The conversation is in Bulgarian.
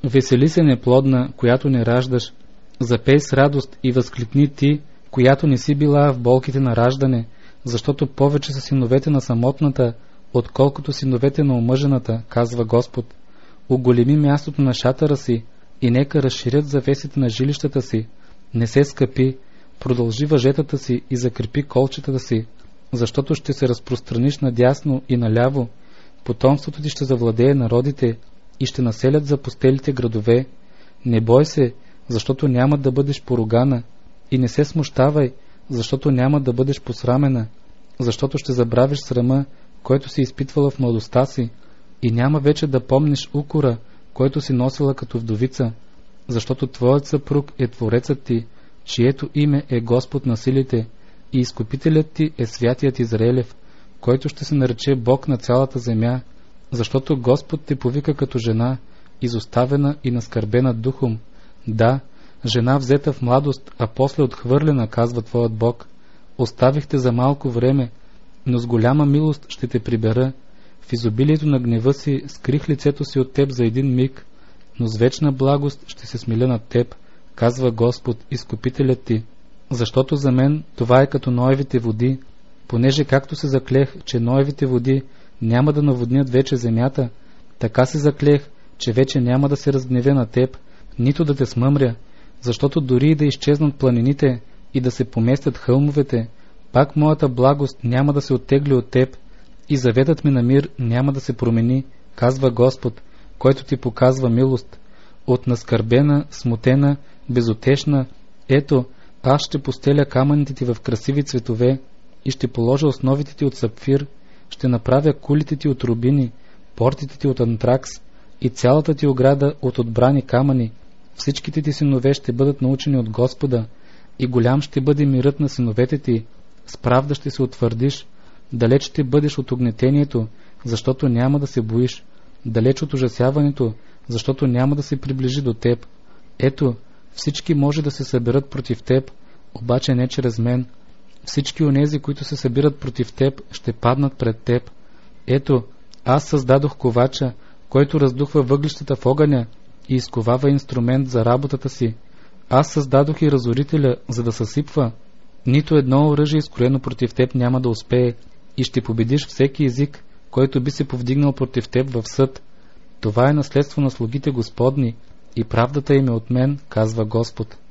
Весели се, неплодна, която не раждаш. Запей с радост и възкликни ти, която не си била в болките на раждане, защото повече са синовете на самотната, отколкото синовете на омъжената, казва Господ. Оголеми мястото на шатъра си и нека разширят завесите на жилищата си. Не се скъпи, продължи въжетата си и закрепи колчетата си, защото ще се разпространиш надясно и наляво. Потомството ти ще завладее народите и ще населят запустелите градове. Не бой се, защото няма да бъдеш поругана, и не се смущавай, защото няма да бъдеш посрамена, защото ще забравиш срама, който си изпитвала в младостта си, и няма вече да помниш укора, който си носила като вдовица, защото твоят съпруг е Творецът ти, чието име е Господ на силите, и Изкупителят ти е Святият Израелев, който ще се нарече Бог на цялата земя, защото Господ те повика като жена, изоставена и наскърбена духом. Да, жена взета в младост, а после отхвърлена, казва твоят Бог. Оставихте за малко време, но с голяма милост ще те прибера. В изобилието на гнева си скрих лицето си от теб за един миг, но с вечна благост ще се смиля над теб, казва Господ, Изкупителят ти. Защото за мен това е като Ноевите води, понеже както се заклех, че Ноевите води няма да наводнят вече земята, така се заклех, че вече няма да се разгневя на теб, нито да те смъмря, защото дори и да изчезнат планините и да се поместят хълмовете, пак моята благост няма да се оттегли от теб и заветът ми на мир няма да се промени, казва Господ, който ти показва милост. От наскърбена, смутена, безутешна, ето, аз ще постеля камъните ти в красиви цветове и ще положа основите ти от сапфир, ще направя кулите ти от рубини, портите ти от антракс и цялата ти ограда от отбрани камъни. Всичките ти синове ще бъдат научени от Господа и голям ще бъде мирът на синовете ти. С правда ще се утвърдиш, далеч ще бъдеш от огнетението, защото няма да се боиш, далеч от ужасяването, защото няма да се приближи до теб. Ето, всички може да се съберат против теб, обаче не чрез мен. Всички онези, които се събират против теб, ще паднат пред теб. Ето, аз създадох ковача, който раздухва въглищата в огъня и изковава инструмент за работата си. Аз създадох и разорителя, за да съсипва. Нито едно оръжие, изкроено против теб, няма да успее, и ще победиш всеки език, който би се повдигнал против теб в съд. Това е наследство на слугите Господни, и правдата им е от мен, казва Господ.